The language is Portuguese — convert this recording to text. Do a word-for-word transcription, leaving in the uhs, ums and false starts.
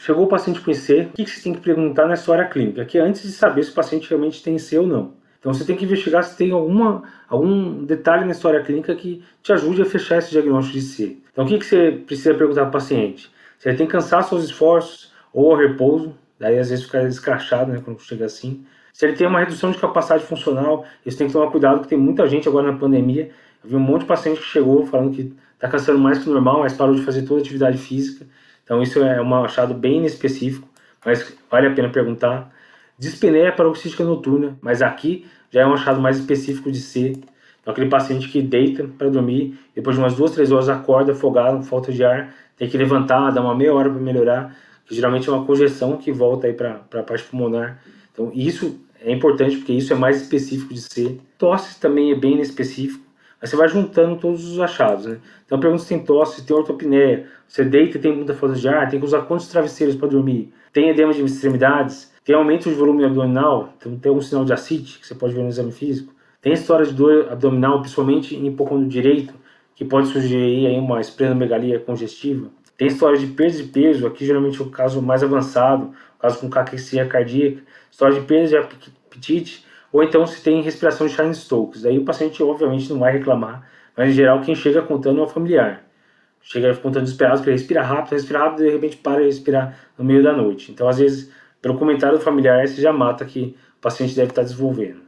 chegou o paciente com I C, o que você tem que perguntar na história clínica? Que é antes de saber se o paciente realmente tem I C ou não. Então você tem que investigar se tem alguma, algum detalhe na história clínica que te ajude a fechar esse diagnóstico de I C. Então o que você precisa perguntar para o paciente? Se ele tem cansaço aos esforços ou ao repouso, daí às vezes fica escrachado, né, quando chega assim. Se ele tem uma redução de capacidade funcional, isso tem que tomar cuidado, porque tem muita gente agora na pandemia. Eu vi um monte de paciente que chegou falando que está cansando mais que o normal, mas parou de fazer toda a atividade física. Então isso é um achado bem inespecífico, mas vale a pena perguntar. Dispneia paroxística noturna, mas aqui já é um achado mais específico de C. Então aquele paciente que deita para dormir, depois de umas duas, três horas acorda afogado, com falta de ar, tem que levantar, dar uma meia hora para melhorar, que geralmente é uma congestão que volta aí para a parte pulmonar. Então isso é importante porque isso é mais específico de C. Tosse também é bem inespecífico, mas você vai juntando todos os achados, né? Então pergunta se tem tosse, se tem ortopneia, você deita e tem muita falta de ar, tem que usar quantos travesseiros para dormir, tem edema de extremidades, tem aumento de volume abdominal, então tem um sinal de ascite que você pode ver no exame físico, tem história de dor abdominal, principalmente em hipocôndrio direito, que pode sugerir aí uma esplenomegalia congestiva. Tem história de perda de peso, aqui geralmente é o caso mais avançado, o caso com caquexia cardíaca, história de perda de apetite, ou então se tem respiração de Cheyne-Stokes. Aí o paciente obviamente não vai reclamar, mas em geral quem chega contando é o familiar. Chega contando desesperado, porque respira rápido, respira rápido e de repente para de respirar no meio da noite. Então às vezes, pelo comentário do familiar, você já mata que o paciente deve estar desenvolvendo.